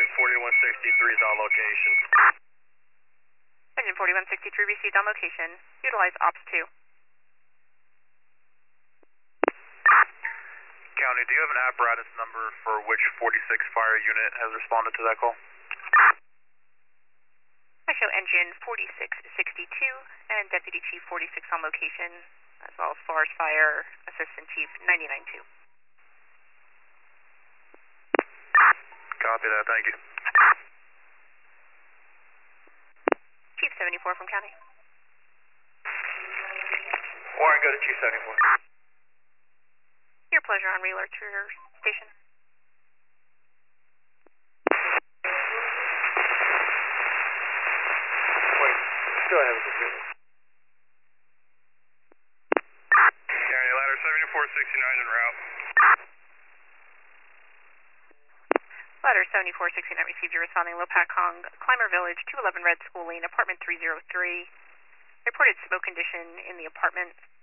4163 is on location. Engine 4163 received on location. Utilize Ops 2. County, do you have an apparatus number for which 46 fire unit has responded to that call? I show engine 4662 and Deputy Chief 46 on location, as well as Forest Fire Assistant Chief 992. Copy that, thank you. Chief 74 from County. Warren, go to Chief 74. Your pleasure on relay to your station. Wait, still have a computer. County, ladder 7469 en route. Ladder 7469 received. You're responding Lo Pat Cong, Clymer Village, 211 Red School Lane, apartment 303. Reported smoke condition in the apartment.